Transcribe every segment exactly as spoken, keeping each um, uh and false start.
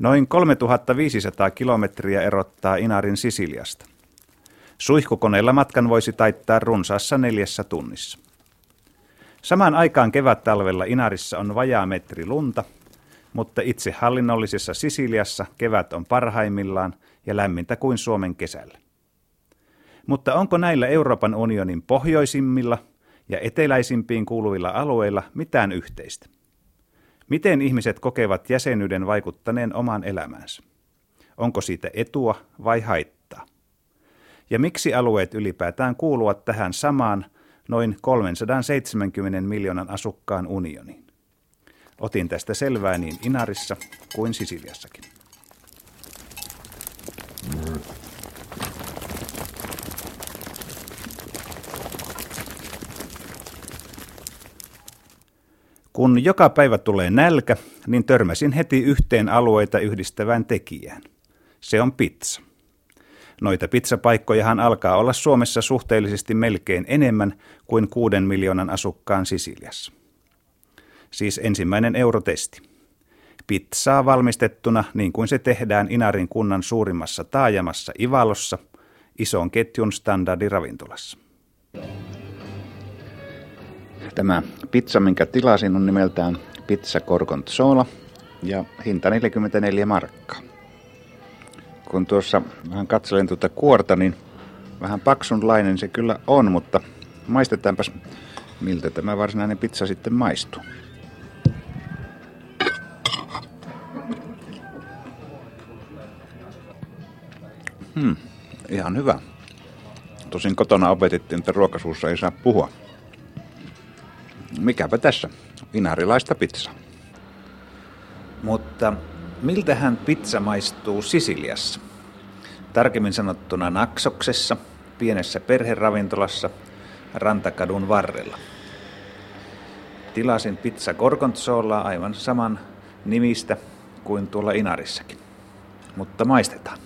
Noin kolmetuhattaviisisataa kilometriä erottaa Inarin Sisiliasta. Suihkukoneella matkan voisi taittaa runsaassa neljässä tunnissa. Samaan aikaan kevättalvella Inarissa on vajaa metri lunta, mutta itsehallinnollisessa Sisiliassa kevät on parhaimmillaan ja lämmintä kuin Suomen kesällä. Mutta onko näillä Euroopan unionin pohjoisimmilla ja eteläisimpiin kuuluvilla alueilla mitään yhteistä? Miten ihmiset kokevat jäsenyyden vaikuttaneen omaan elämäänsä? Onko siitä etua vai haittaa? Ja miksi alueet ylipäätään kuuluvat tähän samaan noin kolmesataaseitsemänkymmentä miljoonan asukkaan unioniin? Otin tästä selvää niin Inarissa kuin Sisiliassakin. Kun joka päivä tulee nälkä, niin törmäsin heti yhteen alueita yhdistävään tekijään. Se on pizza. Noita pizzapaikkojahan alkaa olla Suomessa suhteellisesti melkein enemmän kuin kuuden miljoonan asukkaan Sisiliassa. Siis ensimmäinen eurotesti. Pizzaa valmistettuna niin kuin se tehdään Inarin kunnan suurimmassa taajamassa Ivalossa, ison ketjun standardiravintolassa. Tämä pizza, minkä tilasin, on nimeltään Pizza Gorgonzola ja hinta neljäkymmentäneljä markkaa. Kun tuossa vähän katselen tuota kuorta, niin vähän paksunlainen se kyllä on, mutta maistetaanpas, miltä tämä varsinainen pizza sitten maistuu. Hmm, ihan hyvä. Tosin kotona opetettiin, että ruokasuussa ei saa puhua. Mikäpä tässä? Inarilaista pizzaa. Mutta miltähän pizza maistuu Sisiliassa? Tarkemmin sanottuna Naksoksessa, pienessä perheravintolassa Rantakadun varrella. Tilasin Pizza Gorgonzolaa aivan saman nimistä kuin tuolla Inarissakin. Mutta maistetaan.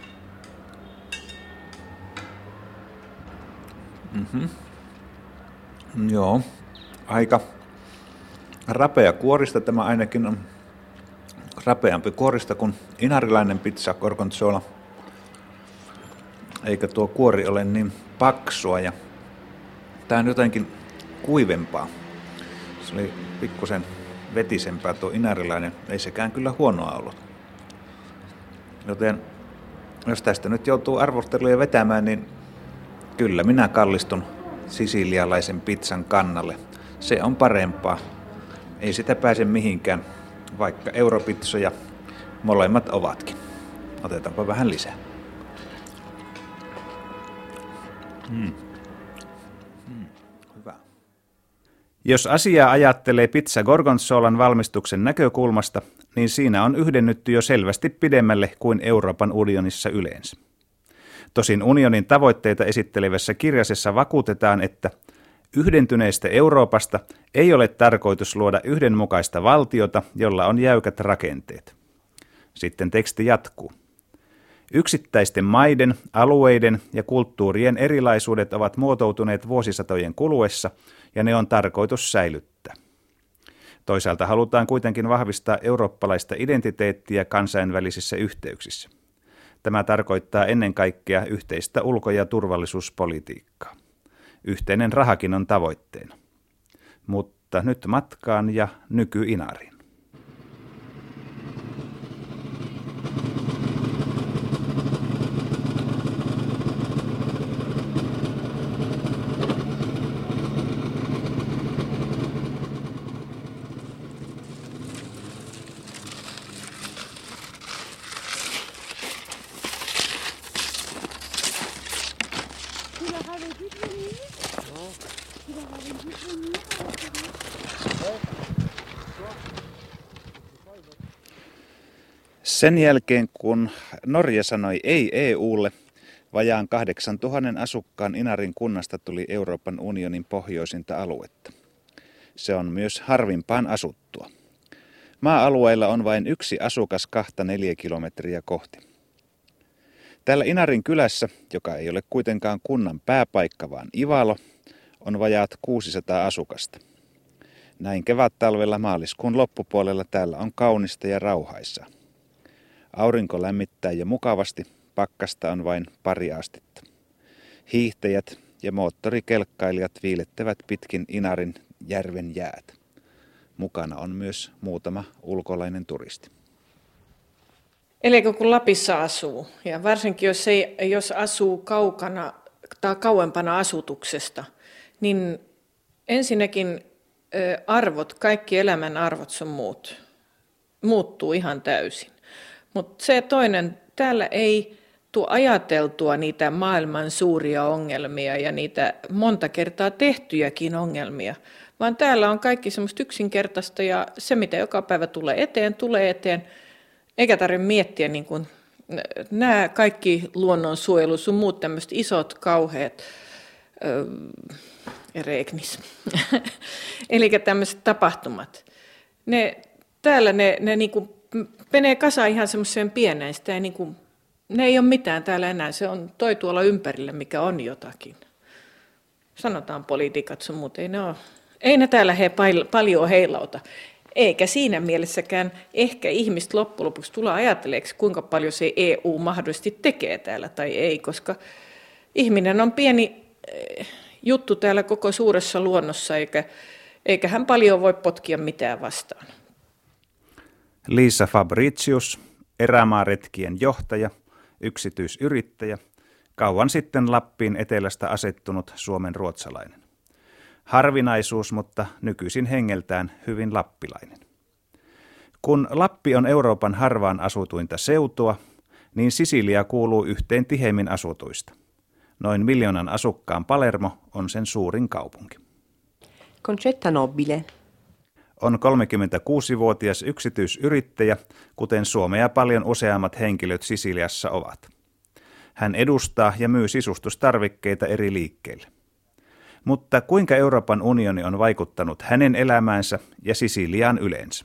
Mhm. Joo. Aika rapea kuorista, tämä ainakin on rapeampi kuorista kuin inarilainen pizza gorgonzola. Eikä tuo kuori ole niin paksua ja tämä on jotenkin kuivempaa. Se oli pikkusen vetisempää tuo inarilainen, ei sekään kyllä huonoa ollut. Joten jos tästä nyt joutuu arvosteluja vetämään, niin kyllä minä kallistun sisilialaisen pizzan kannalle. Se on parempaa. Ei sitä pääse mihinkään, vaikka europizzoja molemmat ovatkin. Otetaanpa vähän lisää. Hmm. Hmm. Hyvä. Jos asiaa ajattelee Pizza Gorgonzolan valmistuksen näkökulmasta, niin siinä on yhdennytty jo selvästi pidemmälle kuin Euroopan unionissa yleensä. Tosin unionin tavoitteita esittelevässä kirjasessa vakuutetaan, että yhdentyneestä Euroopasta ei ole tarkoitus luoda yhdenmukaista valtiota, jolla on jäykät rakenteet. Sitten teksti jatkuu. Yksittäisten maiden, alueiden ja kulttuurien erilaisuudet ovat muotoutuneet vuosisatojen kuluessa ja ne on tarkoitus säilyttää. Toisaalta halutaan kuitenkin vahvistaa eurooppalaista identiteettiä kansainvälisissä yhteyksissä. Tämä tarkoittaa ennen kaikkea yhteistä ulko- ja turvallisuuspolitiikkaa. Yhteinen rahakin on tavoitteena. Mutta nyt matkaan ja nyky-Inariin. Sen jälkeen, kun Norja sanoi ei E U:lle, vajaan kahdeksantuhannen asukkaan Inarin kunnasta tuli Euroopan unionin pohjoisinta aluetta. Se on myös harvimpaan asuttua. Maa-alueilla on vain yksi asukas kahta neljä kilometriä kohti. Täällä Inarin kylässä, joka ei ole kuitenkaan kunnan pääpaikka vaan Ivalo, on vajaat kuusisataa asukasta. Näin kevättalvella maaliskuun loppupuolella täällä on kaunista ja rauhaisaa. Aurinko lämmittää jo mukavasti, pakkasta on vain pari astetta. Hiihtäjät ja moottorikelkkailijat viilettävät pitkin Inarin järven jäätä. Mukana on myös muutama ulkolainen turisti. Eli kun Lapissa asuu, ja varsinkin jos, ei, jos asuu kaukana tai kauempana asutuksesta, niin ensinnäkin arvot, kaikki elämän arvot sun muut, muuttuu ihan täysin. Mutta se toinen, täällä ei tule ajateltua niitä maailman suuria ongelmia ja niitä monta kertaa tehtyjäkin ongelmia, vaan täällä on kaikki semmoista yksinkertaista ja se, mitä joka päivä tulee eteen, tulee eteen, eikä tarvitse miettiä niin kuin nämä kaikki luonnonsuojelu, sun muut tämmöiset isot, kauheat, öö, regnis, eli tämmöiset tapahtumat. Ne, täällä ne, ne niin kuin menee kasaan ihan semmoiseen pieneen, sitä ei niin kuin, ne ei ole mitään täällä enää, se on toi tuolla ympärillä, mikä on jotakin. Sanotaan poliitikat sun muut, ei ne, ole, ei ne täällä he pal- paljon heilauta. Eikä siinä mielessäkään ehkä ihmiset loppujen lopuksi tulee ajatteleeksi, kuinka paljon se E U mahdollisesti tekee täällä tai ei, koska ihminen on pieni juttu täällä koko suuressa luonnossa, eikä, eikä hän paljon voi potkia mitään vastaan. Liisa Fabricius, erämaaretkien johtaja, yksityisyrittäjä, kauan sitten Lappiin etelästä asettunut Suomen ruotsalainen. Harvinaisuus, mutta nykyisin hengeltään hyvin lappilainen. Kun Lappi on Euroopan harvaan asutuinta seutua, niin Sisilia kuuluu yhteen tiheimmin asutuista. Noin miljoonan asukkaan Palermo on sen suurin kaupunki. Concetta Nobile. On kolmekymmentäkuusivuotias yksityisyrittäjä, kuten Suomea paljon useammat henkilöt Sisiliassa ovat. Hän edustaa ja myy sisustustarvikkeita eri liikkeille. Mutta kuinka Euroopan unioni on vaikuttanut hänen elämäänsä ja Sisiliaan yleensä?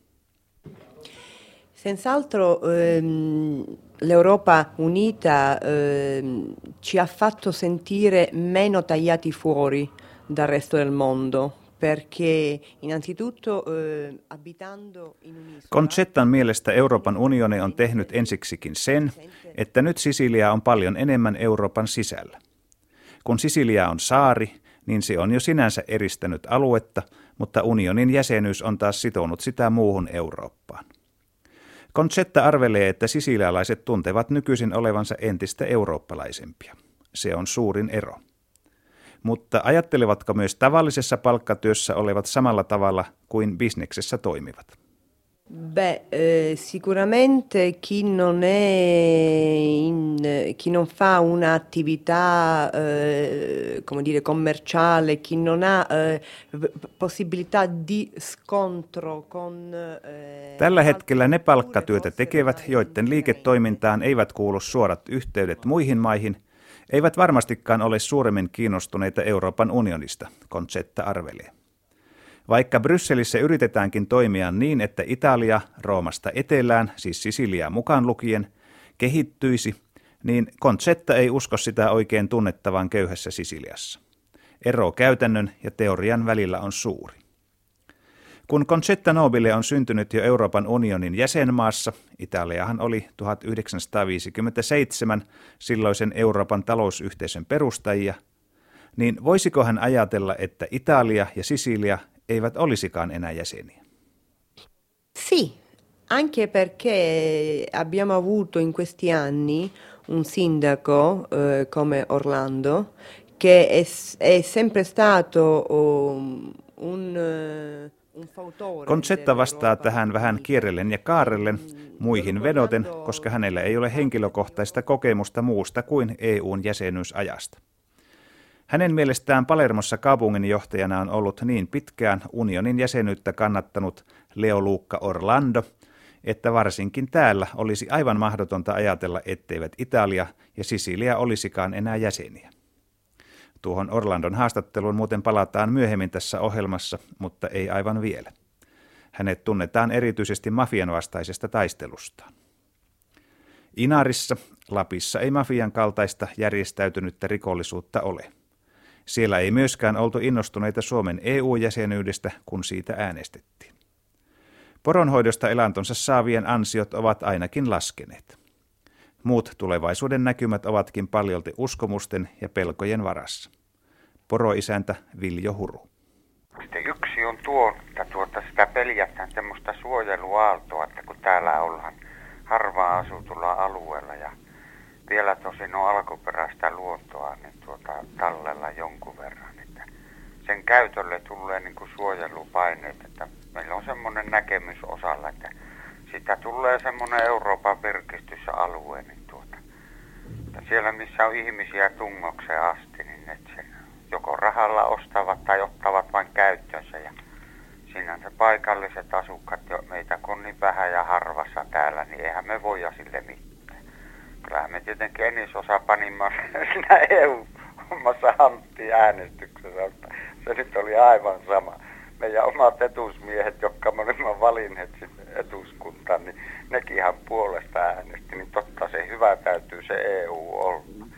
Senz'altro ehm, l'Europa unita ehm, ci ha fatto sentire meno tagliati fuori dal resto del mondo, perché innanzitutto eh, abitando in un'isola... Concettan mielestä Euroopan unioni on tehnyt ensiksikin sen, että nyt Sisilia on paljon enemmän Euroopan sisällä. Kun Sisilia on saari, niin se on jo sinänsä eristänyt aluetta, mutta unionin jäsenyys on taas sitonut sitä muuhun Eurooppaan. Concetta arvelee, että sisilialaiset tuntevat nykyisin olevansa entistä eurooppalaisempia. Se on suurin ero. Mutta ajattelevatko myös tavallisessa palkkatyössä olevat samalla tavalla kuin bisneksessä toimivat? Beh, eh, sicuramente chi non è in, chi non fa un'attività eh, come dire commerciale, chi non ha eh, possibilità di scontro con eh, Tällä hetkellä ne palkkatyötä tekevät, joiden liiketoimintaan eivät kuulu suorat yhteydet muihin maihin, eivät varmastikaan ole suuremmin kiinnostuneita Euroopan unionista, Concetta arvelee. Vaikka Brysselissä yritetäänkin toimia niin, että Italia Roomasta etelään, siis Sisiliaa mukaan lukien, kehittyisi, niin Concetta ei usko sitä oikein tunnettavan köyhässä Sisiliassa. Ero käytännön ja teorian välillä on suuri. Kun Concetta Nobile on syntynyt jo Euroopan unionin jäsenmaassa, Italiahan oli tuhatyhdeksänsataaviisikymmentäseitsemän silloisen Euroopan talousyhteisön perustajia, niin voisiko hän ajatella, että Italia ja Sisilia eivät olisikaan enää jäseniä? Sì, anche perché abbiamo avuto in questi anni un sindaco eh, come Orlando che è, è sempre stato um, un, un fautore. Concetta vastaa tähän vähän kierrellen ja kaarrellen, muihin vedoten, koska hänellä ei ole henkilökohtaista kokemusta muusta kuin E U:n jäsenyysajasta. Hänen mielestään Palermossa kaupunginjohtajana on ollut niin pitkään unionin jäsenyyttä kannattanut Leoluca Orlando, että varsinkin täällä olisi aivan mahdotonta ajatella, etteivät Italia ja Sisilia olisikaan enää jäseniä. Tuohon Orlandon haastatteluun muuten palataan myöhemmin tässä ohjelmassa, mutta ei aivan vielä. Hänet tunnetaan erityisesti mafian vastaisesta taistelustaan. Inarissa, Lapissa ei mafian kaltaista järjestäytynyttä rikollisuutta ole. Siellä ei myöskään oltu innostuneita Suomen E U-jäsenyydestä, kun siitä äänestettiin. Poronhoidosta elantonsa saavien ansiot ovat ainakin laskeneet. Muut tulevaisuuden näkymät ovatkin paljolti uskomusten ja pelkojen varassa. Poroisäntä Viljo Huru. Sitten yksi on tuo, että tuota sitä peljätään semmoista suojeluaaltoa, että kun täällä ollaan harvaan asutulla alueella ja vielä tosin on alkuperäistä luontoa, niin tuota tallella jonkun verran. Että sen käytölle tulee niin kuin suojelupaineet, että meillä on semmoinen näkemys osalla, että sitä tulee semmoinen Euroopan virkistysalue, niin tuota, että siellä missä on ihmisiä tungokseen asti, niin ne sen joko rahalla ostavat tai ottavat vain käyttöönsä ja siinä se paikalliset asukkaat, meitä kun on niin vähän ja harvassa täällä, niin eihän me voida sille mitään. Kyllähän me tietenkin enisosa panimme siinä E U-hommassa hanttiäänestyksessä, se nyt oli aivan sama. Meidän omat etusmiehet, jotka me olimme valinneet sinne etuskuntaan, niin nekin ihan puolesta äänesti, niin totta se hyvä täytyy se E U olla.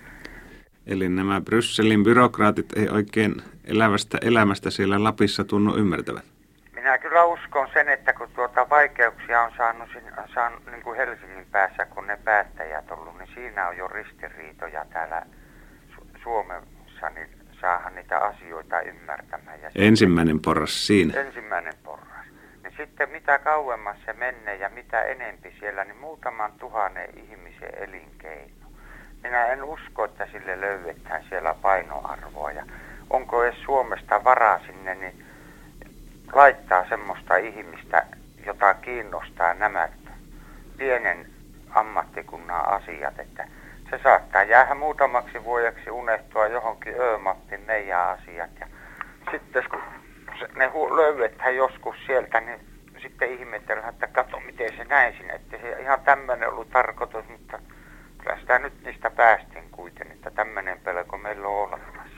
Eli nämä Brysselin byrokraatit ei oikein elävästä elämästä siellä Lapissa tunnu ymmärtävän. Minä kyllä uskon sen, että kun tuota vaikeuksia on saanut, saanut niin kuin Helsingin päässä, kun ne päättäjät on ollut, niin siinä on jo ristiriitoja täällä Su- Suomessa, niin saahan niitä asioita ymmärtämään. Ja ensimmäinen porras siinä. Ensimmäinen porras. Niin sitten mitä kauemmas se menee ja mitä enempi siellä, niin muutaman tuhannen ihmisen elinkeino. Minä en usko, että sille löydetään siellä painoarvoa ja onko edes Suomesta varaa sinne, niin laittaa semmoista ihmistä, jota kiinnostaa nämä pienen ammattikunnan asiat, että se saattaa jäädä muutamaksi vuodeksi unohtua johonkin Ö-mappiin meidän asiat ja sitten kun ne löydetään joskus sieltä, niin sitten ihmetellään, että katso miten se näin sinne, että se ihan tämmöinen ollut tarkoitus, mutta kyllä sitä nyt niistä päästiin kuitenkin, että tämmöinen pelko meillä on olemassa.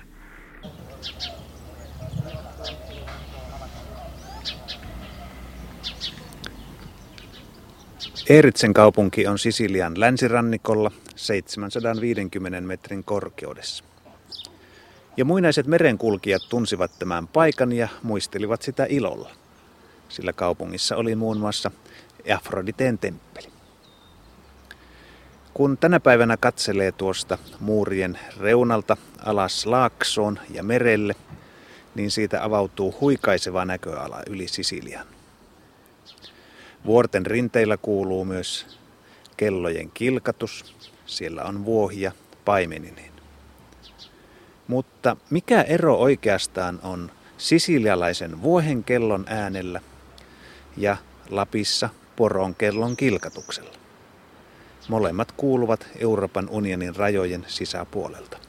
Eeritsen kaupunki on Sisilian länsirannikolla seitsemänsataaviisikymmentä metrin korkeudessa. Ja muinaiset merenkulkijat tunsivat tämän paikan ja muistelivat sitä ilolla, sillä kaupungissa oli muun muassa Afroditeen temppeli. Kun tänä päivänä katselee tuosta muurien reunalta alas laaksoon ja merelle, niin siitä avautuu huikaiseva näköala yli Sisilian. Vuorten rinteillä kuuluu myös kellojen kilkatus, siellä on vuohia paimenineen. Mutta mikä ero oikeastaan on sisilialaisen vuohen kellon äänellä ja Lapissa poron kellon kilkatuksella? Molemmat kuuluvat Euroopan unionin rajojen sisäpuolelta.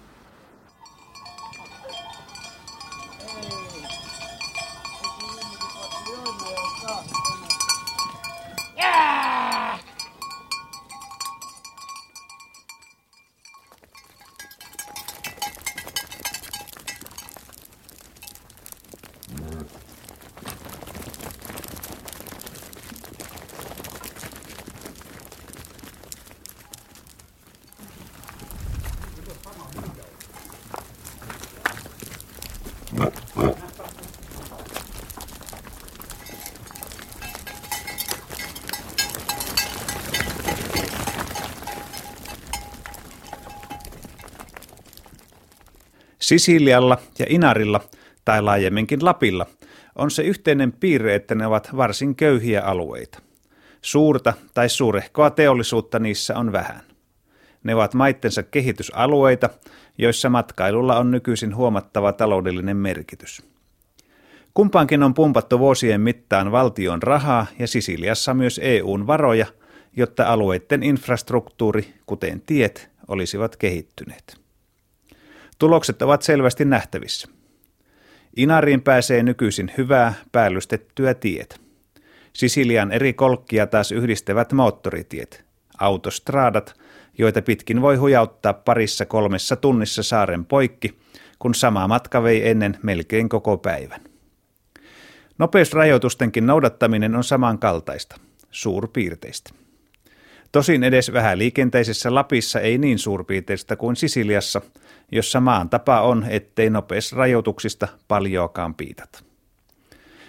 Sisilialla ja Inarilla, tai laajemminkin Lapilla, on se yhteinen piirre, että ne ovat varsin köyhiä alueita. Suurta tai suurehkoa teollisuutta niissä on vähän. Ne ovat maittensa kehitysalueita, joissa matkailulla on nykyisin huomattava taloudellinen merkitys. Kumpaankin on pumpattu vuosien mittaan valtion rahaa ja Sisiliassa myös E U:n varoja, jotta alueiden infrastruktuuri, kuten tiet, olisivat kehittyneet. Tulokset ovat selvästi nähtävissä. Inariin pääsee nykyisin hyvää päällystettyä tietä. Sisilian eri kolkkia taas yhdistävät moottoritiet, autostraadat, joita pitkin voi hujauttaa parissa kolmessa tunnissa saaren poikki, kun sama matka vei ennen melkein koko päivän. Nopeusrajoitustenkin noudattaminen on samankaltaista, suurpiirteistä. Tosin edes vähäliikenteisessä Lapissa ei niin suurpiirteistä kuin Sisiliassa, jossa maan tapa on, ettei nopeusrajoituksista paljoakaan piitata.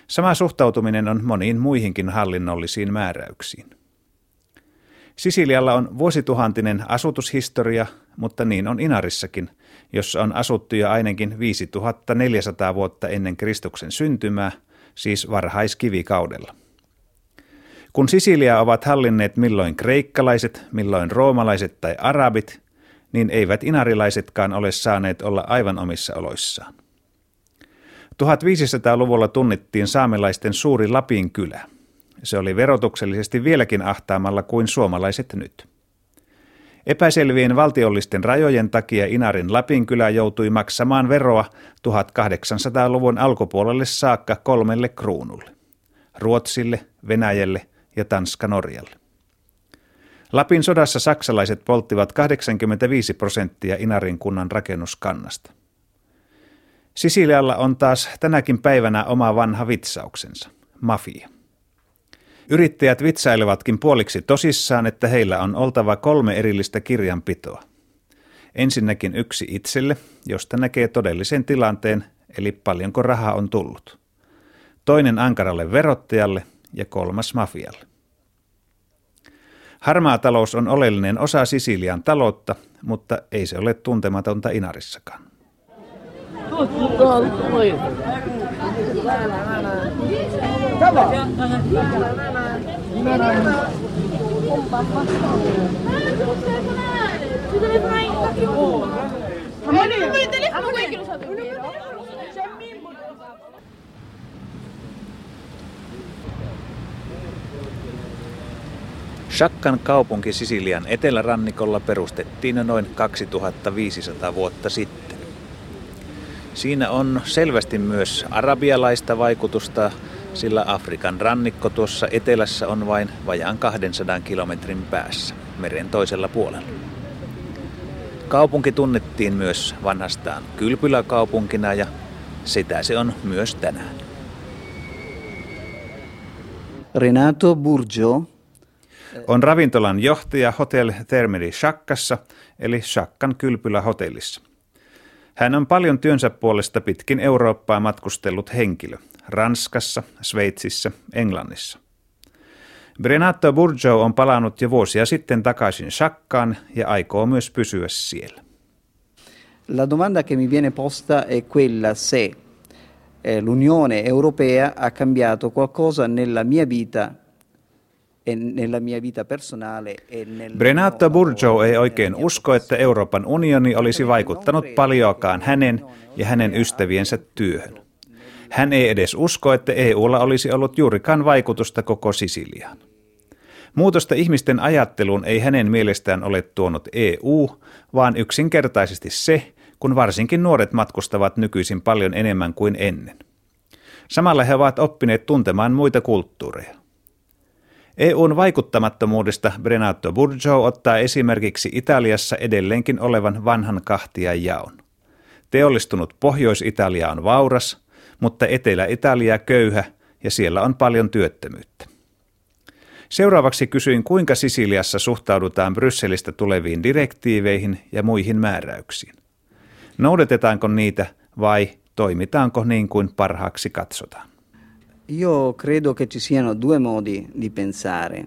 Sama suhtautuminen on moniin muihinkin hallinnollisiin määräyksiin. Sisilialla on vuosituhantinen asutushistoria, mutta niin on Inarissakin, jossa on asuttu jo ainakin viisituhattaneljäsataa vuotta ennen Kristuksen syntymää, siis varhaiskivikaudella. Kun Sisiliaa ovat hallinneet milloin kreikkalaiset, milloin roomalaiset tai arabit, niin eivät inarilaisetkaan ole saaneet olla aivan omissa oloissaan. tuhatviisisataaluvulla tunnettiin saamelaisten suuri Lapin kylä. Se oli verotuksellisesti vieläkin ahtaamalla kuin suomalaiset nyt. Epäselvien valtiollisten rajojen takia Inarin Lapinkylä joutui maksamaan veroa tuhatkahdeksansataaluvun alkupuolelle saakka kolmelle kruunulle: Ruotsille, Venäjälle ja Tanska-Norjalle. Lapin sodassa saksalaiset polttivat kahdeksankymmentäviisi prosenttia Inarin kunnan rakennuskannasta. Sisilialla on taas tänäkin päivänä oma vanha vitsauksensa: mafia. Yrittäjät vitsailevatkin puoliksi tosissaan, että heillä on oltava kolme erillistä kirjanpitoa. Ensinnäkin yksi itselle, josta näkee todellisen tilanteen, eli paljonko rahaa on tullut. Toinen ankaralle verottajalle ja kolmas mafialle. Harmaa talous on oleellinen osa Sisilian taloutta, mutta ei se ole tuntematonta Inarissakaan. Shakkan kaupunki Sisilian etelärannikolla perustettiin jo noin kaksituhattaviisisataa vuotta sitten. Siinä on selvästi myös arabialaista vaikutusta, sillä Afrikan rannikko tuossa etelässä on vain vajaan kahdensadan kilometrin päässä, meren toisella puolella. Kaupunki tunnettiin myös vanhastaan kylpyläkaupunkina ja sitä se on myös tänään. Renato Burgio on ravintolan johtaja Hotel Thermeli Shakkassa, eli Shakkan kylpylähotellissa. Hän on paljon työnsä puolesta pitkin Eurooppaa matkustellut henkilö, Ranskassa, Sveitsissä, Englannissa. Renato Burgio on palannut jo vuosia sitten takaisin Shakkaan ja aikoo myös pysyä siellä. La domanda che mi viene posta è quella se l'Unione Europea ha cambiato qualcosa nella mia vita e nella mia vita personale e nel Renato Burgio ei oikein usko, että Euroopan unioni olisi vaikuttanut paljoakaan hänen ja hänen ystäviensä työhön. Hän ei edes usko, että E U:lla olisi ollut juurikaan vaikutusta koko Sisiliaan. Muutosta ihmisten ajatteluun ei hänen mielestään ole tuonut E U, vaan yksinkertaisesti se, kun varsinkin nuoret matkustavat nykyisin paljon enemmän kuin ennen. Samalla he ovat oppineet tuntemaan muita kulttuureja. E U:n vaikuttamattomuudesta Renato Burgio ottaa esimerkiksi Italiassa edelleenkin olevan vanhan kahtiajaon. Teollistunut Pohjois-Italia on vauras, mutta Etelä-Italia köyhä ja siellä on paljon työttömyyttä. Seuraavaksi kysyin, kuinka Sisiliassa suhtaudutaan Brysselistä tuleviin direktiiveihin ja muihin määräyksiin. Noudatetaanko niitä vai toimitaanko niin kuin parhaaksi katsotaan? Io credo che ci siano due modi di pensare.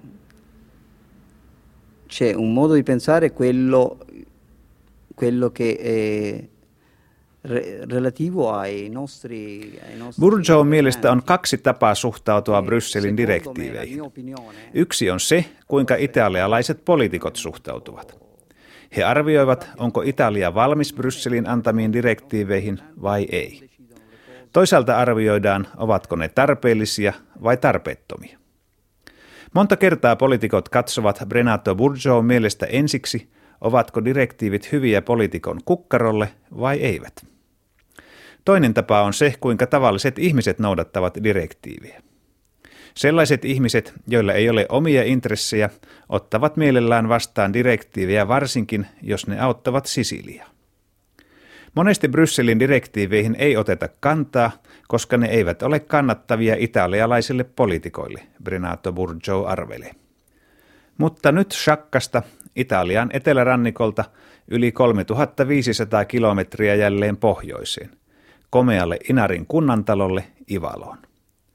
C'è un modo di pensare quello, quello che è relativo ai nostri, ai nostri Burgioon mielestä on kaksi tapaa suhtautua Brysselin direktiiveihin. Yksi on se, kuinka italialaiset poliitikot suhtautuvat. He arvioivat, onko Italia valmis Brysselin antamiin direktiiveihin vai ei. Toisaalta arvioidaan, ovatko ne tarpeellisia vai tarpeettomia. Monta kertaa poliitikot katsovat Renato Burgioon mielestä ensiksi, ovatko direktiivit hyviä poliitikon kukkarolle vai eivät. Toinen tapa on se, kuinka tavalliset ihmiset noudattavat direktiiviä. Sellaiset ihmiset, joilla ei ole omia intressejä, ottavat mielellään vastaan direktiivejä varsinkin, jos ne auttavat Sisiliaa. Monesti Brysselin direktiiveihin ei oteta kantaa, koska ne eivät ole kannattavia italialaisille poliitikoille, Renato Burgio arvelee. Mutta nyt Shakkasta, Italian etelärannikolta, yli kolmetuhattaviisisataa kilometriä jälleen pohjoiseen, komealle Inarin kunnantalolle Ivaloon.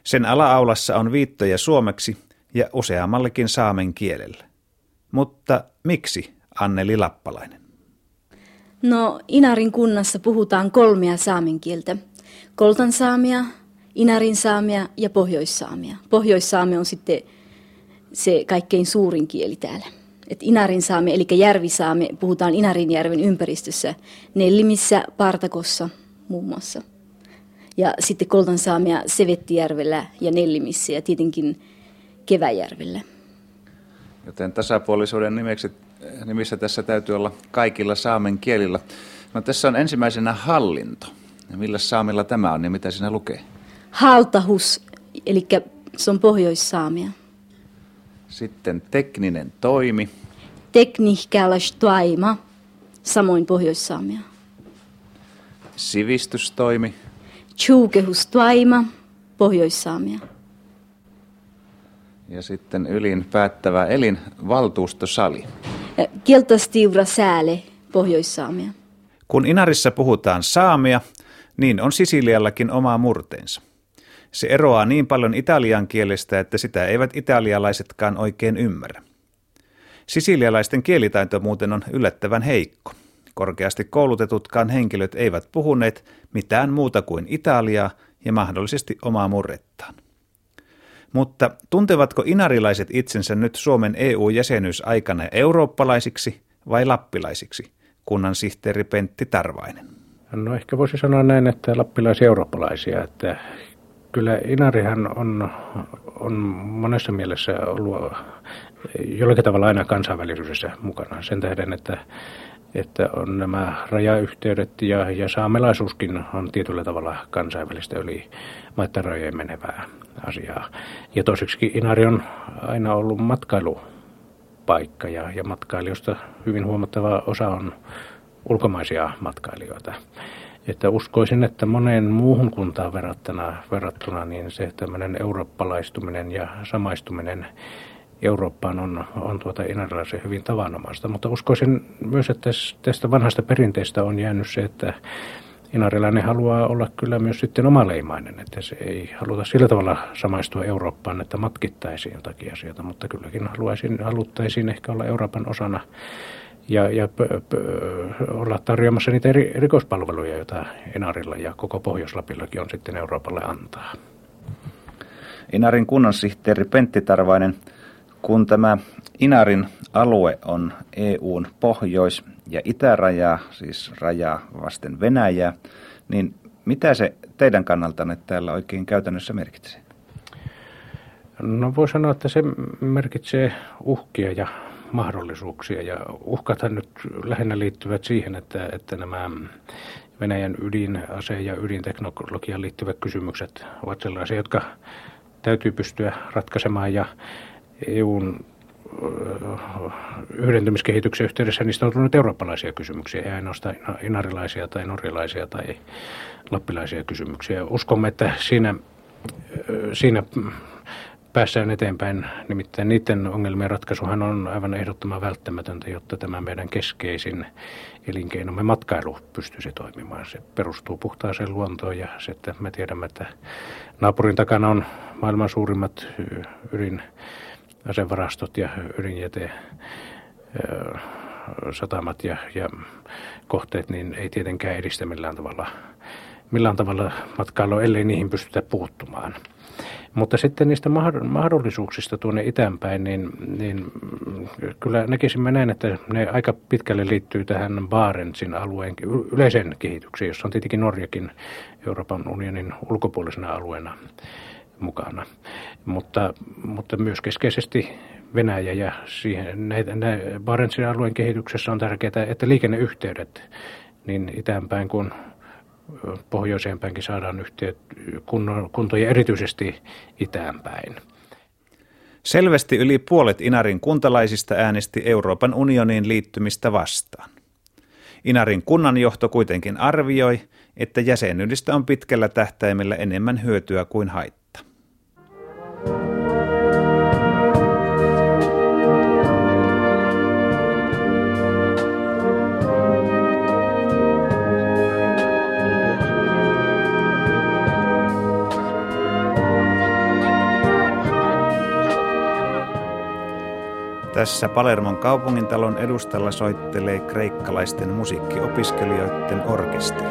Sen ala-aulassa on viittoja suomeksi ja useammallekin saamen kielellä. Mutta miksi Anneli Lappalainen? No, Inarin kunnassa puhutaan kolmea saamen kieltä. Koltansaamia, inarinsaamia ja pohjoissaamia. Pohjoissaame on sitten se kaikkein suurin kieli täällä. Et inarinsaame, eli järvisaame, puhutaan Inarinjärven ympäristössä, Nellimissä, Partakossa muun muassa. Ja sitten koltansaamia Sevettijärvellä ja Nellimissä ja tietenkin Keväjärvellä. Joten tasapuolisuuden nimeksi, nimissä tässä täytyy olla kaikilla saamen kielillä. No, tässä on ensimmäisenä hallinto. Ja millä saamilla tämä on ja mitä siinä lukee? Haltahus, eli se on pohjoissaamia. Sitten tekninen toimi. Teknihkälästuaima, samoin pohjoissaamia. Sivistystoimi. Tjuukehustuaima, pohjoissaamia. Ja sitten ylin päättävä elin, valtuustosali. Kieltastiura sääle, pohjoissaamia. Kun Inarissa puhutaan saamia, niin on Sisiliallakin oma murteensa. Se eroaa niin paljon italian kielestä, että sitä eivät italialaisetkaan oikein ymmärrä. Sisilialaisten kielitaito muuten on yllättävän heikko. Korkeasti koulutetutkaan henkilöt eivät puhuneet mitään muuta kuin italiaa ja mahdollisesti omaa murrettaan. Mutta tuntevatko inarilaiset itsensä nyt Suomen E U-jäsenyysaikana eurooppalaisiksi vai lappilaisiksi, kunnansihteeri Pentti Tarvainen? No ehkä voisi sanoa näin, että lappilaisia eurooppalaisia, että kyllä Inarihan on, on monessa mielessä ollut jollakin tavalla aina kansainvälisyydessä mukana. Sen tähden, että, että on nämä rajayhteydet ja, ja saamelaisuuskin on tietyllä tavalla kansainvälistä yli maiden rajojen menevää asiaa. Ja toiseksi Inari on aina ollut matkailupaikka ja, ja matkailijoista hyvin huomattava osa on ulkomaisia matkailijoita. Että uskoisin, että moneen muuhun kuntaan verrattuna, verrattuna niin se tämmöinen eurooppalaistuminen ja samaistuminen Eurooppaan on, on tuota inarilaisen hyvin tavanomaista. Mutta uskoisin myös, että tästä vanhasta perinteestä on jäänyt se, että inarilainen haluaa olla kyllä myös sitten omaleimainen. Että se ei haluta sillä tavalla samaistua Eurooppaan, että matkittaisiin jotakin asioita, mutta kylläkin haluaisin, haluttaisiin ehkä olla Euroopan osana. Ja, ja pö, pö, olla tarjoamassa niitä eri, erikoispalveluja, joita Inarilla ja koko Pohjois-Lapillakin on sitten Euroopalle antaa. Inarin kunnansihteeri Pentti Tarvainen, kun tämä Inarin alue on E U:n pohjois- ja itärajaa, siis rajaa vasten Venäjää, niin mitä se teidän kannaltanne täällä oikein käytännössä merkitsee? No voi sanoa, että se merkitsee uhkia ja mahdollisuuksia, ja uhkathan nyt lähinnä liittyvät siihen, että, että nämä Venäjän ydinase- ja ydinteknologiaan liittyvät kysymykset ovat sellaisia, jotka täytyy pystyä ratkaisemaan, ja E U:n yhdentymiskehityksen yhteydessä niistä on tullut eurooppalaisia kysymyksiä, ei ainoastaan inarilaisia tai norjalaisia tai lappilaisia kysymyksiä. Uskomme, että siinä, siinä päässään eteenpäin, nimittäin niiden ongelmien ratkaisuhan on aivan ehdottoman välttämätöntä, jotta tämä meidän keskeisin elinkeinomme matkailu pystyisi toimimaan. Se perustuu puhtaaseen luontoon ja se, että me tiedämme, että naapurin takana on maailman suurimmat ydinasevarastot ja ydinjäte satamat ja, ja kohteet, niin ei tietenkään edistä millään tavalla, millään tavalla matkailua, ellei niihin pystytä puuttumaan. Mutta sitten niistä mahdollisuuksista tuonne itäänpäin, niin, niin kyllä näkisimme näin, että ne aika pitkälle liittyy tähän Barentsin alueen yleiseen kehitykseen, jossa on tietenkin Norjakin Euroopan unionin ulkopuolisena alueena mukana. Mutta, mutta myös keskeisesti Venäjä ja siihen, näitä, näitä Barentsin alueen kehityksessä on tärkeää, että liikenneyhteydet niin itäänpäin kuin pohjoiseenpäinkin saadaan yhteyt kuntoja erityisesti itäänpäin. Selvästi yli puolet Inarin kuntalaisista äänesti Euroopan unioniin liittymistä vastaan. Inarin kunnanjohto kuitenkin arvioi, että jäsenyydestä on pitkällä tähtäimellä enemmän hyötyä kuin haittaa. Tässä Palermon kaupungintalon edustalla soittelee kreikkalaisten musiikkiopiskelijoiden orkesteri.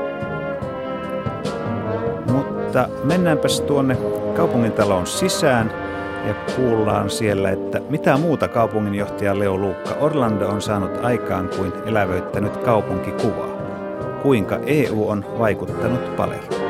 Mutta mennäänpäs tuonne kaupungintalon sisään ja kuullaan siellä, että mitä muuta kaupunginjohtaja Leo Luukka Orlando on saanut aikaan kuin elävöittänyt kaupunkikuvaa. Kuinka E U on vaikuttanut Palermoon.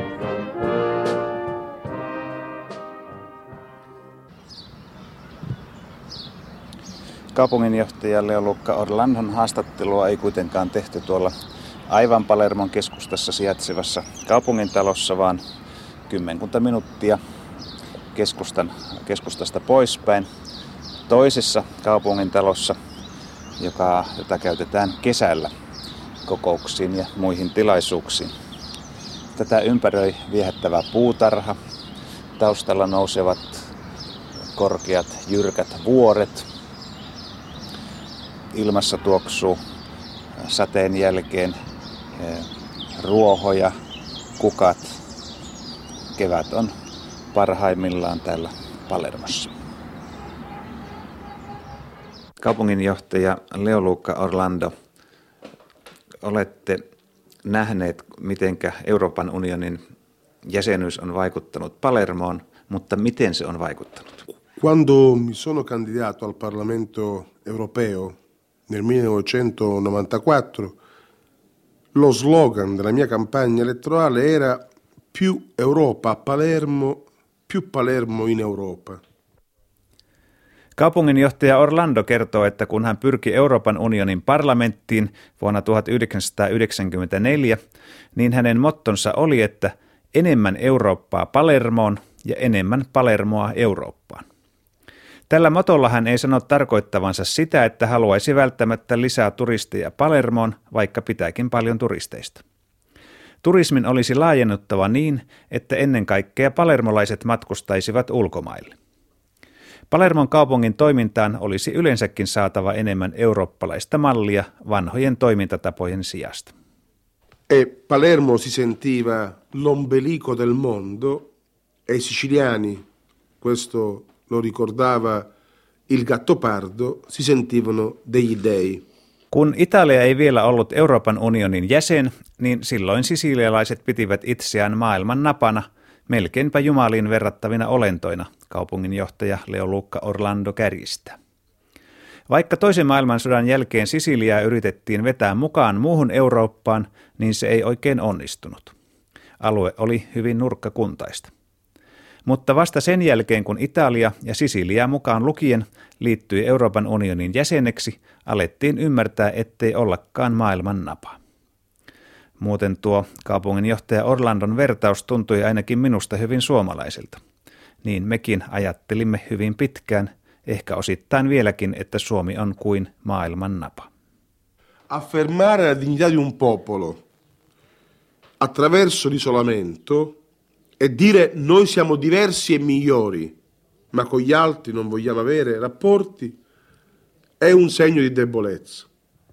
Kaupunginjohtaja Leo Luukka Orlandon haastattelua ei kuitenkaan tehty tuolla aivan Palermon keskustassa sijaitsevassa kaupungintalossa, vaan kymmenkunta minuuttia keskustan, keskustasta poispäin toisessa kaupungintalossa, joka, jota käytetään kesällä kokouksiin ja muihin tilaisuuksiin. Tätä ympäröi viehättävä puutarha, taustalla nousevat korkeat jyrkät vuoret, ilmassa tuoksuu sateen jälkeen ruohoja, kukat. Kevät on parhaimmillaan täällä Palermossa. Kaupunginjohtaja Leo Luukka Orlando, olette nähneet, mitenkä Euroopan unionin jäsenyys on vaikuttanut Palermoon, mutta miten se on vaikuttanut? Quando mi sono candidato al Parlamento Europeo nel millenovecentonovantaquattro, lo slogan della mia campagna elettorale era più Europa a Palermo, più Palermo in Europa. Kaupunginjohtaja Orlando kertoo, että kun hän pyrki Euroopan unionin parlamenttiin vuonna tuhatyhdeksänsataayhdeksänkymmentäneljä, niin hänen mottonsa oli, että enemmän Eurooppaa Palermoon ja enemmän Palermoa Eurooppaan. Tällä motolla hän ei sano tarkoittavansa sitä, että haluaisi välttämättä lisää turisteja Palermoon, vaikka pitääkin paljon turisteista. Turismin olisi laajennuttava niin, että ennen kaikkea palermolaiset matkustaisivat ulkomaille. Palermon kaupungin toimintaan olisi yleensäkin saatava enemmän eurooppalaista mallia vanhojen toimintatapojen sijasta. E Palermo si sentiva l'ombelico del mondo e i siciliani, questo lo ricordava il Gattopardo, si sentivano degli dei. Kun Italia ei vielä ollut Euroopan unionin jäsen, niin silloin sisilialaiset pitivät itseään maailman napana, melkeinpä jumaliin verrattavina olentoina, kaupunginjohtaja Leo Luukka Orlando kärjistää. Vaikka toisen maailmansodan jälkeen Sisiliaa yritettiin vetää mukaan muuhun Eurooppaan, niin se ei oikein onnistunut. Alue oli hyvin nurkkakuntaista. Mutta vasta sen jälkeen, kun Italia ja Sisilia mukaan lukien liittyi Euroopan unionin jäseneksi, alettiin ymmärtää, ettei ollakaan maailman napa. Muuten tuo kaupunginjohtaja Orlandon vertaus tuntui ainakin minusta hyvin suomalaiselta. Niin mekin ajattelimme hyvin pitkään, ehkä osittain vieläkin, että Suomi on kuin maailman napa. Affermare la dignità di un popolo attraverso l'isolamento e dire noi siamo diversi e migliori, ma con gli altri non vogliamo avere rapporti, è un segno di debolezza.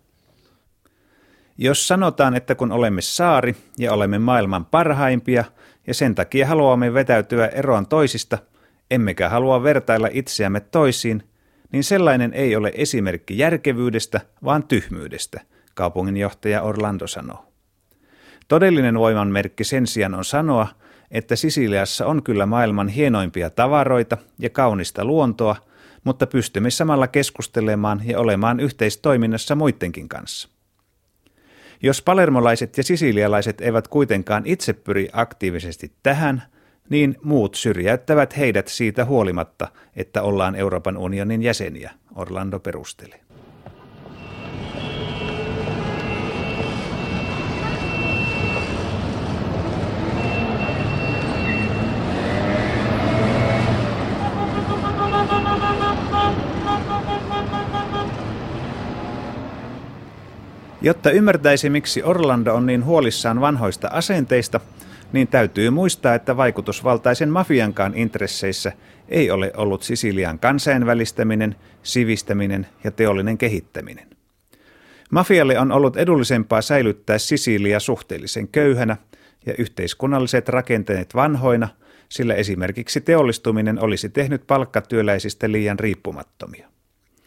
Jos sanotaan, että kun olemme saari ja olemme maailman parhaimpia ja sen takia haluamme vetäytyä eroon toisista, emmekä halua vertailla itseämme toisiin, niin sellainen ei ole esimerkki järkevyydestä, vaan tyhmyydestä, kaupunginjohtaja Orlando sanoo. Todellinen voimanmerkki sen sijaan on sanoa, että Sisiliassa on kyllä maailman hienoimpia tavaroita ja kaunista luontoa, mutta pystymme samalla keskustelemaan ja olemaan yhteistoiminnassa muidenkin kanssa. Jos palermolaiset ja sisilialaiset eivät kuitenkaan itse pyri aktiivisesti tähän, niin muut syrjäyttävät heidät siitä huolimatta, että ollaan Euroopan unionin jäseniä, Orlando perustelee. Jotta ymmärtäisi, miksi Orlando on niin huolissaan vanhoista asenteista, niin täytyy muistaa, että vaikutusvaltaisen mafiankaan intresseissä ei ole ollut Sisilian kansainvälistäminen, sivistäminen ja teollinen kehittäminen. Mafialle on ollut edullisempaa säilyttää Sisilia suhteellisen köyhänä ja yhteiskunnalliset rakenteet vanhoina, sillä esimerkiksi teollistuminen olisi tehnyt palkkatyöläisistä liian riippumattomia.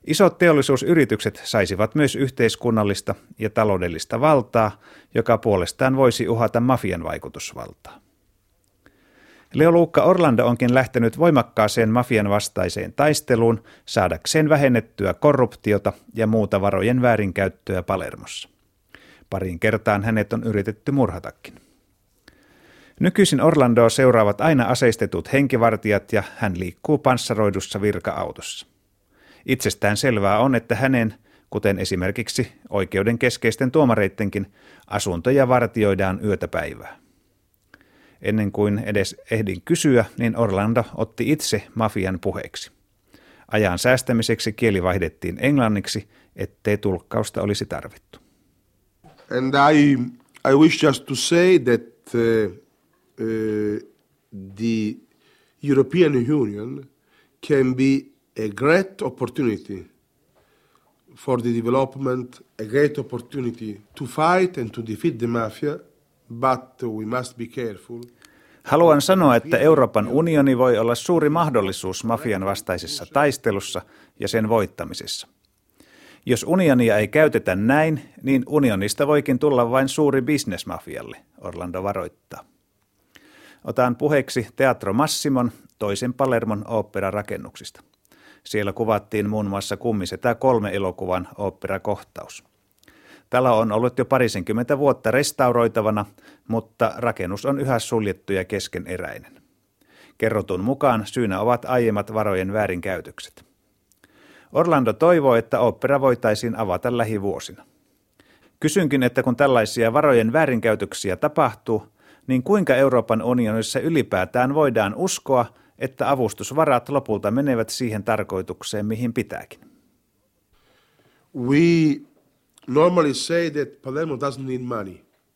Isot teollisuusyritykset saisivat myös yhteiskunnallista ja taloudellista valtaa, joka puolestaan voisi uhata mafian vaikutusvaltaa. Leoluukka Orlando onkin lähtenyt voimakkaaseen mafian vastaiseen taisteluun saadakseen vähennettyä korruptiota ja muuta varojen väärinkäyttöä Palermossa. Pariin kertaan hänet on yritetty murhatakin. Nykyisin Orlandoa seuraavat aina aseistetut henkivartijat ja hän liikkuu panssaroidussa virka-autossa. Itsestään selvää on, että hänen, kuten esimerkiksi oikeuden keskeisten tuomareittenkin, asuntoja vartioidaan yötä päivää. Ennen kuin edes ehdin kysyä, niin Orlando otti itse mafian puheeksi. Ajan säästämiseksi kieli vaihdettiin englanniksi, ettei tulkkausta olisi tarvittu. And I, I wish just to say that uh, uh, the European Union can be a great opportunity for the development, a great opportunity to fight and to defeat the mafia, but we must be careful. Haluan sanoa, että Euroopan unioni voi olla suuri mahdollisuus mafian vastaisessa taistelussa ja sen voittamisessa. Jos unionia ei käytetä näin, niin unionista voikin tulla vain suuri business mafialle, Orlando varoittaa. Otan puheeksi Teatro Massimon, toisen Palermon ooppera-rakennuksista. Siellä kuvattiin muun muassa Kummisetä kolme elokuvan oopperakohtaus. Talo on ollut jo parisenkymmentä vuotta restauroitavana, mutta rakennus on yhä suljettu ja keskeneräinen. Kerrotun mukaan syynä ovat aiemmat varojen väärinkäytökset. Orlando toivoo, että ooppera voitaisiin avata lähivuosina. Kysynkin, että kun tällaisia varojen väärinkäytöksiä tapahtuu, niin kuinka Euroopan unionissa ylipäätään voidaan uskoa, että avustusvarat lopulta menevät siihen tarkoitukseen, mihin pitääkin? We normally say that Palermo doesn't need money.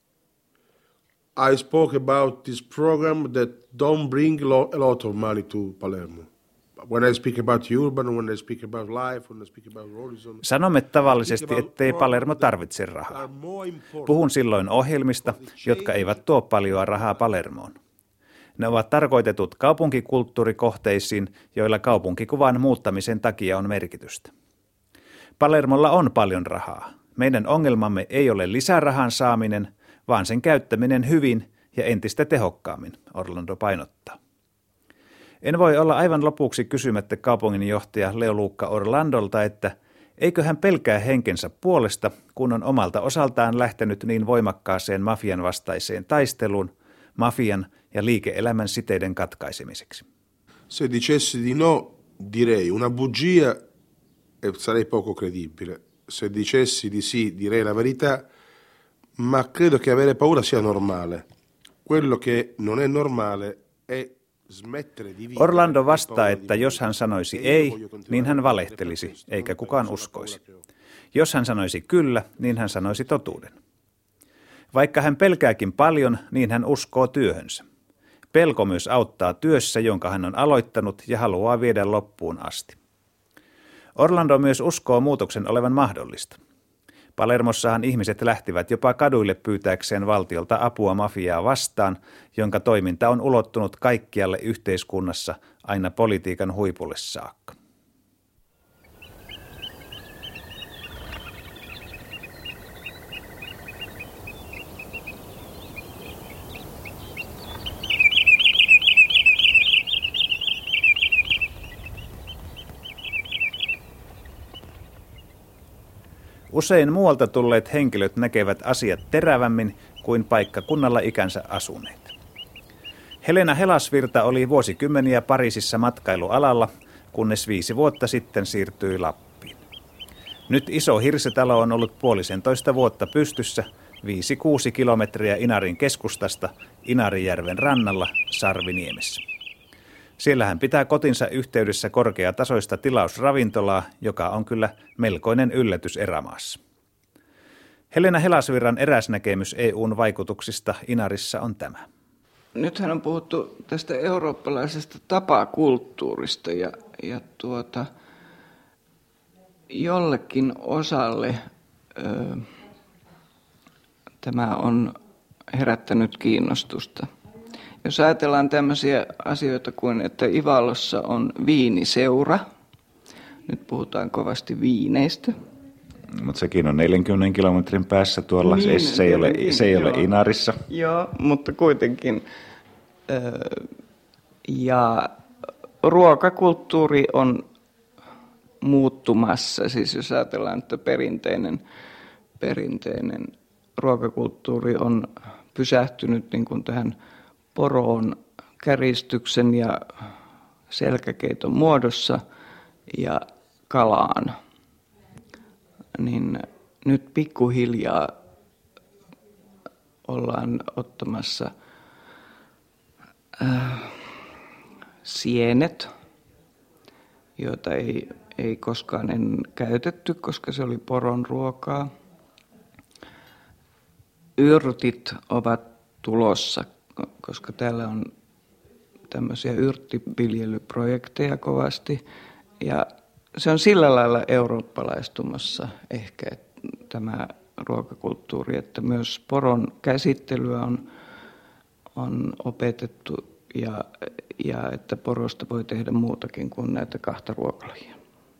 I spoke about this program that don't bring a lot of money to Palermo. When I speak about urban, when I speak about life, when I speak about horizon. Sanomme tavallisesti, ettei Palermo tarvitse rahaa. Puhun silloin ohjelmista, jotka eivät tuo paljoa rahaa Palermoon. Ne ovat tarkoitetut kaupunkikulttuurikohteisiin, joilla kaupunkikuvan muuttamisen takia on merkitystä. Palermolla on paljon rahaa. Meidän ongelmamme ei ole lisärahan saaminen, vaan sen käyttäminen hyvin ja entistä tehokkaammin, Orlando painottaa. En voi olla aivan lopuksi kysymättä kaupunginjohtaja Leoluukka Orlandolta, että eikö hän pelkää henkensä puolesta, kun on omalta osaltaan lähtenyt niin voimakkaaseen mafian vastaiseen taisteluun, mafian ja liike-elämän siteiden katkaisemiseksi. Se dicessi di no, direi una bugia e sarei poco credibile. Se dicessi di sì, direi la verità, ma credo che avere paura sia normale. Quello che non è normale è smettere di vivere. Orlando vastaa, että jos hän sanoisi ei, niin hän valehtelisi, eikä kukaan uskoisi. Jos hän sanoisi kyllä, niin hän sanoisi totuuden. Vaikka hän pelkääkin paljon, niin hän uskoo työhönsä. Pelko myös auttaa työssä, jonka hän on aloittanut ja haluaa viedä loppuun asti. Orlando myös uskoo muutoksen olevan mahdollista. Palermossahan ihmiset lähtivät jopa kaduille pyytääkseen valtiolta apua mafiaa vastaan, jonka toiminta on ulottunut kaikkialle yhteiskunnassa aina politiikan huipulle saakka. Usein muualta tulleet henkilöt näkevät asiat terävämmin kuin paikkakunnalla ikänsä asuneet. Helena Helasvirta oli vuosikymmeniä Pariisissa matkailualalla, kunnes viisi vuotta sitten siirtyi Lappiin. Nyt iso hirsetalo on ollut puolisentoista vuotta pystyssä, viisi kuusi kilometriä Inarin keskustasta Inarijärven rannalla Sarviniemessä. Siellä hän pitää kotinsa yhteydessä korkeatasoista tilausravintolaa, joka on kyllä melkoinen yllätys erämaassa. Helena Helasvirran eräs näkemys E U:n vaikutuksista Inarissa on tämä. Nythän on puhuttu tästä eurooppalaisesta tapakulttuurista ja, ja tuota, jollekin osalle ö, tämä on herättänyt kiinnostusta. Jos ajatellaan tämmöisiä asioita kuin, että Ivalossa on viiniseura, nyt puhutaan kovasti viineistä. Mutta sekin on neljänkymmenen kilometrin päässä tuolla, niin, se, ei ole, se ei ole Inarissa. Joo, mutta kuitenkin. Ja ruokakulttuuri on muuttumassa, siis jos ajatellaan, että perinteinen, perinteinen ruokakulttuuri on pysähtynyt niin kuin tähän poroon käristyksen ja selkäkeiton muodossa ja kalaan, niin nyt pikkuhiljaa ollaan ottamassa äh, sienet, joita ei, ei koskaan en käytetty, koska se oli poron ruokaa. Yrtit ovat tulossa, koska täällä on tämmöisiä yrttiviljelyprojekteja kovasti. Ja se on sillä lailla eurooppalaistumassa ehkä tämä ruokakulttuuri, että myös poron käsittelyä on, on opetettu ja, ja että porosta voi tehdä muutakin kuin näitä kahta ruokalajia.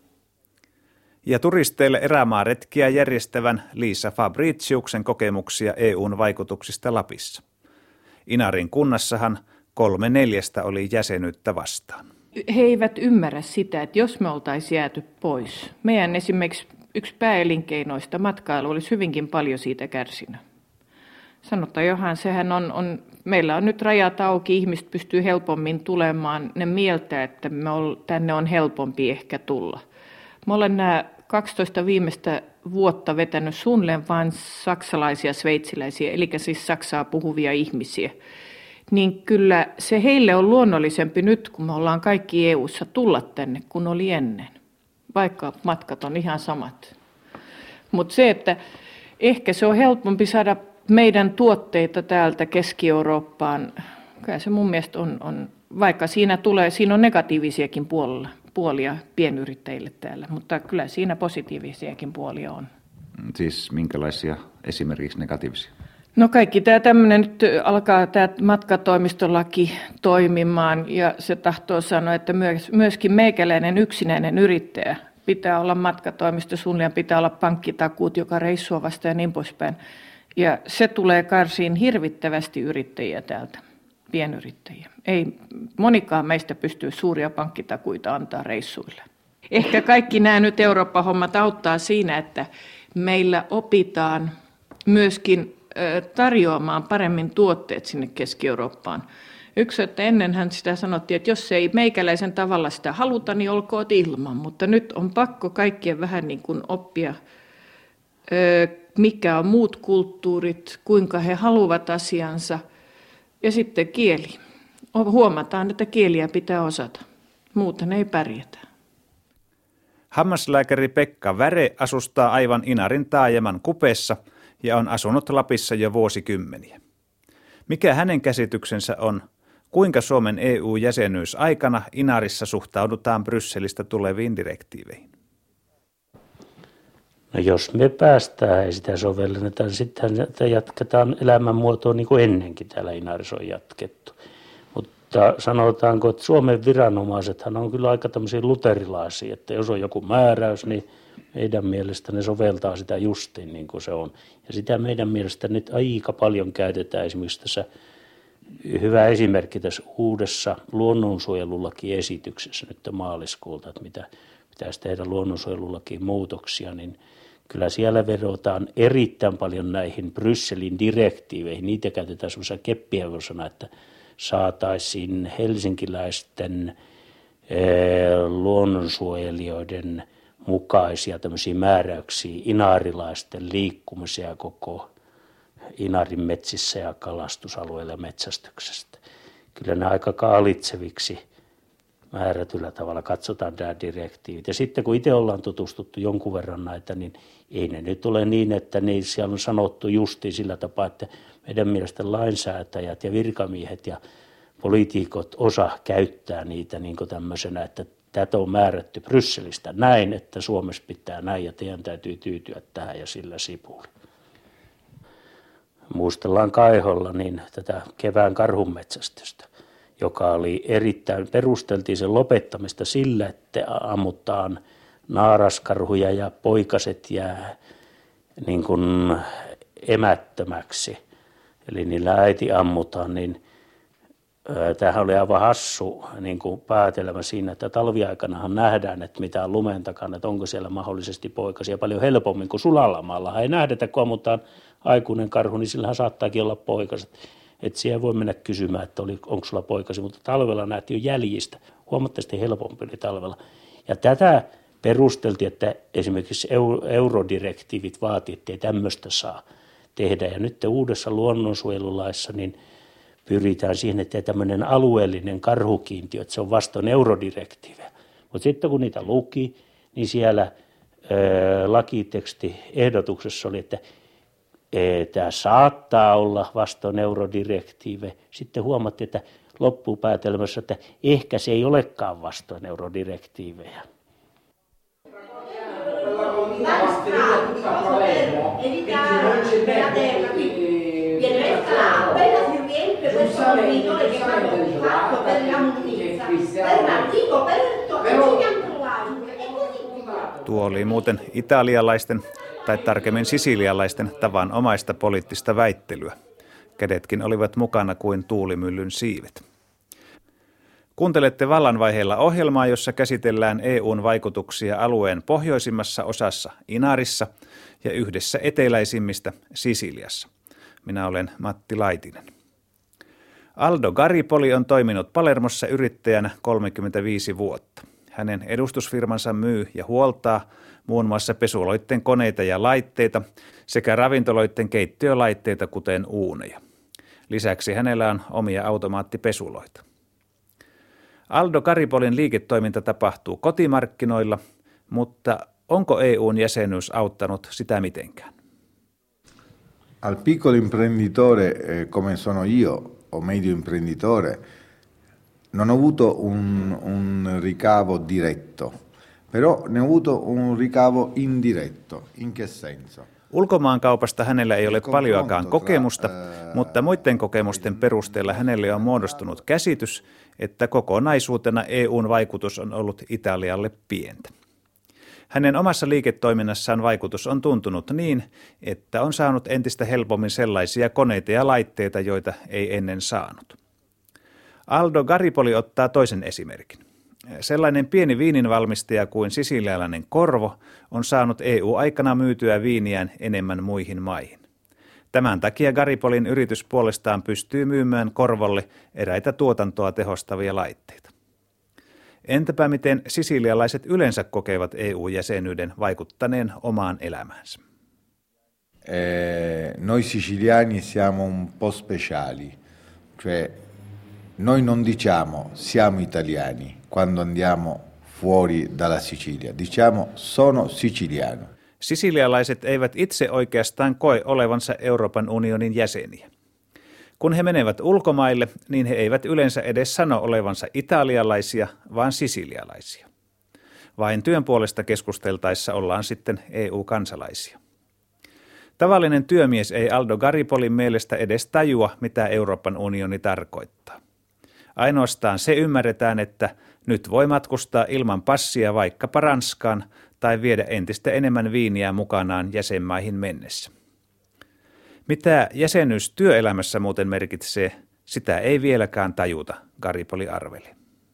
Ja turisteille erämaaretkiä järjestävän Liisa Fabriciuksen kokemuksia E U:n vaikutuksista Lapissa. Inarin kunnassahan kolme neljästä oli jäsenyyttä vastaan. He eivät ymmärrä sitä, että jos me oltaisiin jääty pois, meidän esimerkiksi yksi pääelinkeinoista, matkailu, olisi hyvinkin paljon siitä kärsinyt. Sanotaan johan, sehän on, on, meillä on nyt rajat auki, ihmiset pystyy helpommin tulemaan, ne mieltä, että me ol, tänne on helpompi ehkä tulla. Mä olen nämä kaksitoista viimeistä vuotta vetänyt suunnilleen vain saksalaisia, sveitsiläisiä, eli siis saksaa puhuvia ihmisiä. Niin kyllä se heille on luonnollisempi nyt, kun me ollaan kaikki E U:ssa tulla tänne, kun oli ennen. Vaikka matkat on ihan samat. Mutta se, että ehkä se on helpompi saada meidän tuotteita täältä Keski-Eurooppaan, kyllä se mun mielestä on, on vaikka siinä tulee, siinä on negatiivisiakin puolella. puolia pienyrittäjille täällä, mutta kyllä siinä positiivisiakin puolia on. Siis minkälaisia esimerkiksi negatiivisia? No kaikki tämä tämmöinen nyt alkaa tämä matkatoimistolaki toimimaan ja se tahtoo sanoa, että myöskin meikäläinen yksinäinen yrittäjä pitää olla matkatoimisto, suunnilleen pitää olla pankkitakuut joka reissua vasta ja niin poispäin. Ja se tulee karsiin hirvittävästi yrittäjiä täältä. Pienyrittäjiä. Ei monikaan meistä pystyy suuria pankkitakuita antaa reissuille. Ehkä kaikki nämä nyt Eurooppa-hommat auttaa siinä, että meillä opitaan myöskin tarjoamaan paremmin tuotteet sinne Keski-Eurooppaan. Yksi, että ennenhän sitä sanottiin, että jos ei meikäläisen tavalla sitä haluta, niin olkoot ilman. Mutta nyt on pakko kaikkien vähän niin kuin oppia, mikä on muut kulttuurit, kuinka he haluavat asiansa. Ja sitten kieli. Huomataan, että kieliä pitää osata. Muuten ei pärjätä. Hammaslääkäri Pekka Väre asustaa aivan Inarin taajaman kupeessa ja on asunut Lapissa jo vuosikymmeniä. Mikä hänen käsityksensä on, kuinka Suomen E U-jäsenyysaikana Inarissa suhtaudutaan Brysselistä tuleviin direktiiveihin? No jos me päästään ja sitä sovelletaan, sitten jatketaan elämänmuotoa niin kuin ennenkin täällä Inarissa on jatkettu. Mutta sanotaanko, että Suomen viranomaisethan on kyllä aika tämmöisiä luterilaisia, että jos on joku määräys, niin meidän mielestä ne soveltaa sitä justiin niin kuin se on. Ja sitä meidän mielestä nyt aika paljon käytetään esimerkiksi tässä, hyvä esimerkki tässä uudessa luonnonsuojelulakiesityksessä nyt maaliskuulta, että mitä pitäisi tehdä luonnonsuojelulakiin muutoksia, niin kyllä siellä vedotaan erittäin paljon näihin Brysselin direktiiveihin. Niitä käytetään semmoisena keppihevosena, että saataisiin helsinkiläisten ee, luonnonsuojelijoiden mukaisia tämmöisiä määräyksiä inarilaisten liikkumisia koko Inarin metsissä ja kalastusalueilla ja metsästyksestä. Kyllä ne aika kaalitseviksi määrätyllä tavalla katsotaan nämä direktiivit. Ja sitten kun itse ollaan tutustuttu jonkun verran näitä, niin ei ne nyt ole niin, että ne siellä on sanottu justiin sillä tapaa, että meidän mielestä lainsäätäjät ja virkamiehet ja poliitikot osa käyttää niitä niin kuin tämmöisenä, että tätä on määrätty Brysselistä näin, että Suomessa pitää näin ja teidän täytyy tyytyä tähän ja sillä sipuli. Muistellaan Kaiholla niin tätä kevään karhunmetsästystä, joka oli erittäin, perusteltiin sen lopettamista sillä, että ammutaan naaraskarhuja ja poikaset jää niin kuin emättömäksi. Eli niillä äiti ammutaan, niin tämähän oli aivan hassu niin kuin päätelmä siinä, että talviaikanahan nähdään, että mitä on lumen takana, että onko siellä mahdollisesti poikasia paljon helpommin kuin sulalla maalla. Ei nähdetä, kun ammutaan aikuinen karhu, niin sillähän saattaakin olla poikaset. Että siellä voi mennä kysymään, että oli, onko sulla poikasi, mutta talvella nähtiin jo jäljistä. Huomattavasti helpompi oli talvella. Ja tätä perusteltiin, että esimerkiksi eurodirektiivit vaati, että ei tämmöistä saa tehdä. Ja nyt uudessa luonnonsuojelulaissa niin pyritään siihen, että tämmöinen alueellinen karhukiintiö, että se on vastoin eurodirektiivejä. Mutta sitten kun niitä luki, niin siellä ää, lakiteksti ehdotuksessa oli, että tämä saattaa olla vastoin eurodirektiivejä. Sitten huomattiin, että loppupäätelmässä, että ehkä se ei olekaan vastoin eurodirektiivejä. Tuo oli muuten italialaisten, tai tarkemmin sisilialaisten tavanomaista poliittista väittelyä. Kädetkin olivat mukana kuin tuulimyllyn siivet. Kuuntelette vallanvaiheella ohjelmaa, jossa käsitellään E U:n vaikutuksia alueen pohjoisimmassa osassa Inarissa ja yhdessä eteläisimmistä Sisiliassa. Minä olen Matti Laitinen. Aldo Garipoli on toiminut Palermossa yrittäjänä kolmekymmentäviisi vuotta. Hänen edustusfirmansa myy ja huoltaa muun muassa pesuloitten koneita ja laitteita sekä ravintoloitten keittiölaitteita, kuten uuneja. Lisäksi hänellä on omia automaattipesuloita. Aldo Garipolin liiketoiminta tapahtuu kotimarkkinoilla, mutta onko E U:n jäsenyys auttanut sitä mitenkään? Al piccolo imprenditore come sono io, o medio imprenditore, non ho avuto un, un ricavo diretto, però ne ho avuto un ricavo indiretto. In che senso? Ulkomaankaupasta hänellä ei ole paljoakaan kokemusta, mutta muiden kokemusten perusteella hänelle on muodostunut käsitys, että kokonaisuutena E U:n vaikutus on ollut Italialle pientä. Hänen omassa liiketoiminnassaan vaikutus on tuntunut niin, että on saanut entistä helpommin sellaisia koneita ja laitteita, joita ei ennen saanut. Aldo Garipoli ottaa toisen esimerkin. Sellainen pieni viininvalmistaja kuin sisilialainen Korvo on saanut E U-aikana myytyä viiniään enemmän muihin maihin. Tämän takia Garipolin yritys puolestaan pystyy myymään Korvolle eräitä tuotantoa tehostavia laitteita. Entäpä miten sisilialaiset yleensä kokevat E U-jäsenyyden vaikuttaneen omaan elämäänsä? Eh, noi siciliani siamo un po' speciali, cioè noi non diciamo siamo italiani quando andiamo fuori dalla Sicilia, diciamo sono siciliano. Sisilialaiset eivät itse oikeastaan koe olevansa Euroopan unionin jäseniä. Kun he menevät ulkomaille, niin he eivät yleensä edes sano olevansa italialaisia, vaan sisilialaisia. Vain työn puolesta keskusteltaessa ollaan sitten E U-kansalaisia. Tavallinen työmies ei Aldo Garipolin mielestä edes tajua, mitä Euroopan unioni tarkoittaa. Ainoastaan se ymmärretään, että nyt voi matkustaa ilman passia vaikkapa Ranskaan tai viedä entistä enemmän viiniä mukanaan jäsenmaihin mennessä. Mitä jäsenyys työelämässä muuten merkitsee, sitä ei vieläkään tajuta, Garipoli arveli.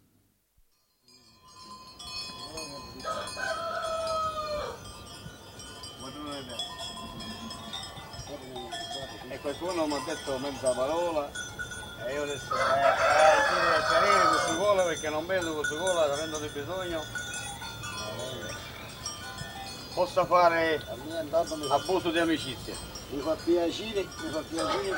Qualcuno mi ha detto mezza parola e io adesso eh, eh, carino con su gola perché non vedo con su gola, avendo di bisogno posso fare abuso di amicizia. Mi fa piacere, mi fa piacere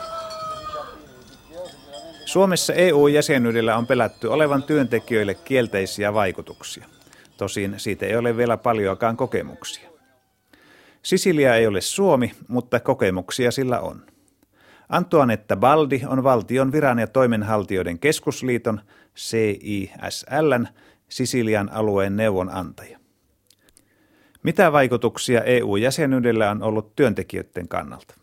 Suomessa E U-jäsenyydellä on pelätty olevan työntekijöille kielteisiä vaikutuksia. Tosin siitä ei ole vielä paljoakaan kokemuksia. Sisilia ei ole Suomi, mutta kokemuksia sillä on. Antoinette Baldi on valtion viran- ja toimenhaltijoiden keskusliiton C I S L:n Sisilian alueen neuvonantaja. Mitä vaikutuksia E U-jäsenyydellä on ollut työntekijöiden kannalta?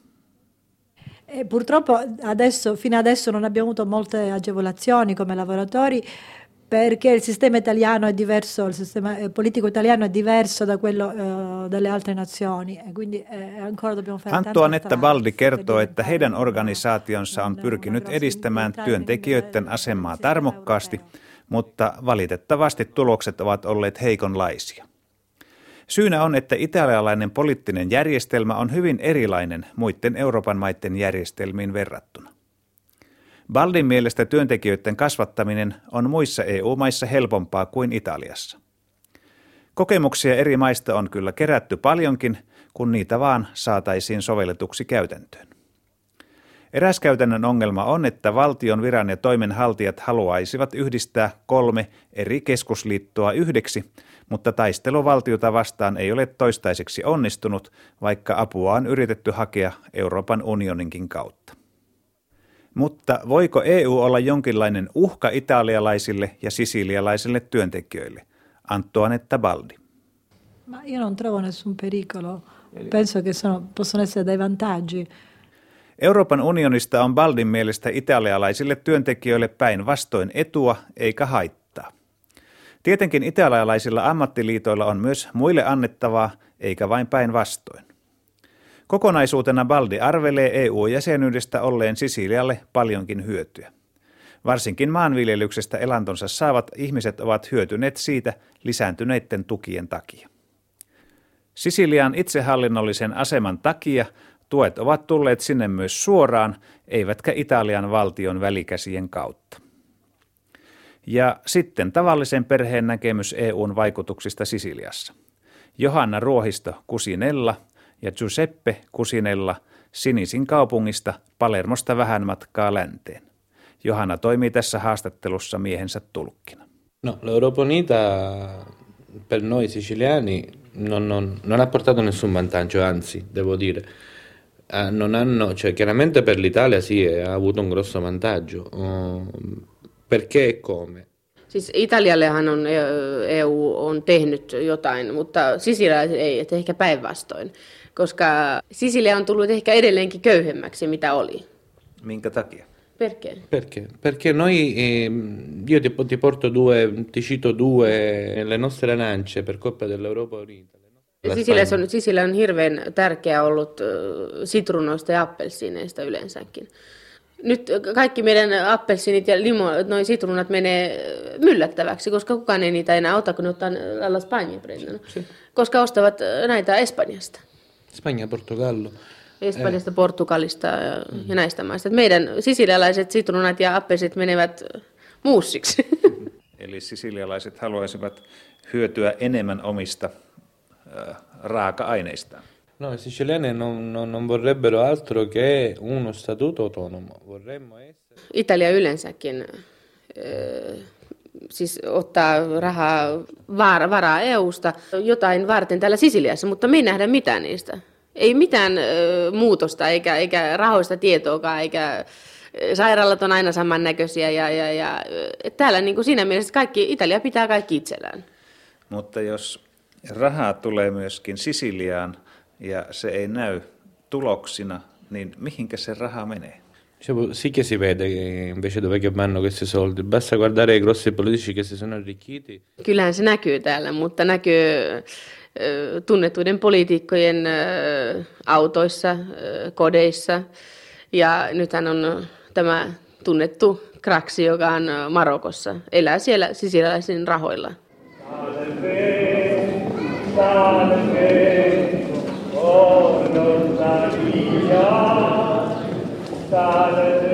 Purtroppo adesso, fino adesso non abbiamo avuto molte agevolazioni come lavoratori perché il sistema italiano è diverso, il sistema politico italiano è diverso da quello uh, delle altre nazioni e quindi eh, ancora dobbiamo fare tanta Antoanetta Baldi kertoo, että heidän organisaationsa on pyrkinyt edistämään työntekijöiden asemaa tarmokkaasti, mutta valitettavasti tulokset ovat olleet heikonlaisia. Syynä on, että italialainen poliittinen järjestelmä on hyvin erilainen muiden Euroopan maiden järjestelmiin verrattuna. Baldin mielestä työntekijöiden kasvattaminen on muissa E U-maissa helpompaa kuin Italiassa. Kokemuksia eri maista on kyllä kerätty paljonkin, kun niitä vaan saataisiin sovelletuksi käytäntöön. Eräs käytännön ongelma on, että valtion viran ja toimenhaltijat haluaisivat yhdistää kolme eri keskusliittoa yhdeksi, mutta taistelu valtiota vastaan ei ole toistaiseksi onnistunut, vaikka apua on yritetty hakea Euroopan unioninkin kautta. Mutta voiko E U olla jonkinlainen uhka italialaisille ja sisilialaisille työntekijöille? Antoanetta Baldi. Ma io non trovo nessun pericolo. Penso che sono, possono essere dei vantaggi. Euroopan unionista on Baldin mielestä italialaisille työntekijöille päinvastoin etua eikä haittaa. Tietenkin italialaisilla ammattiliitoilla on myös muille annettavaa, eikä vain päinvastoin. Kokonaisuutena Baldi arvelee E U-jäsenyydestä olleen Sisilialle paljonkin hyötyä. Varsinkin maanviljelyksestä elantonsa saavat ihmiset ovat hyötyneet siitä lisääntyneiden tukien takia. Sisilian itsehallinnollisen aseman takia tuet ovat tulleet sinne myös suoraan, eivätkä Italian valtion välikäsien kautta. Ja sitten tavallisen perheen näkemys E U:n vaikutuksista Sisiliassa. Johanna Ruohisto Cusinella ja Giuseppe Cusinella Sinisin kaupungista Palermosta vähän matkaa länteen. Johanna toimii tässä haastattelussa miehensä tulkkina. No, l'Europa Unita per noi siciliani non, non, non ha portato nessun vantaggio, anzi, devo dire. Eh, non hanno, cioè, chiaramente per l'Italia sì, ha avuto un grosso vantaggio. Oh, perché e come? Siis Italiallehan on E U on tehnyt jotain, mutta Sisilia ei, että ehkä päinvastoin, koska Sisilia on tullut ehkä edelleenkin köyhemmäksi, mitä oli. Minkä takia? Perché? Perché? Perché noi, eh, io ti, ti porto due, ti cito due, le nostre arance per colpa dell'Europa Unita. Sisiliassa on, Sisilia on hirveän tärkeä ollut sitruunoista ja appelsiineista yleensäkin. Nyt kaikki meidän appelsiinit ja limo, noi sitruunat menee myllättäväksi, koska kukaan ei niitä enää ota, kun ne ottaa alla Spagna prendono. Koska ostavat näitä Espanjasta. Spagna, Portogallo. Espanjasta, Portugalista ja, mm. ja näistä maista. Meidän sisilialaiset sitruunat ja appelsit menevät muussiksi. Eli sisilialaiset haluaisivat hyötyä enemmän omista äh, raaka-aineistaan. No, i siciliani non, non, non vorrebbero altro che uno statuto autonomo. Vorremmo essere... Italia yleensäkin äh, siis ottaa rahaa, var, varaa E U:sta jotain varten täällä Sisiliassa, mutta me ei nähdä mitään niistä. Ei mitään ö, muutosta eikä, eikä rahoista tietoakaan, eikä sairaalat on aina samannäköisiä. Ja, ja, ja, täällä niin kuin siinä mielessä kaikki, Italia pitää kaikki itsellään. Mutta jos rahaa tulee myöskin Sisiliaan ja se ei näy tuloksina, niin mihinkä se raha menee? Sì che si vede invece dove che vanno questi soldi. Basta guardare i grossi politici che si sono arricchiti. Kyllähän se näkyy täällä, mutta näkyy tunnettuiden poliitikkojen autoissa, kodeissa. Ja nythän on tämä tunnettu Craxi, joka on Marokossa. Elää siellä sisilialaisen rahoilla. Salve,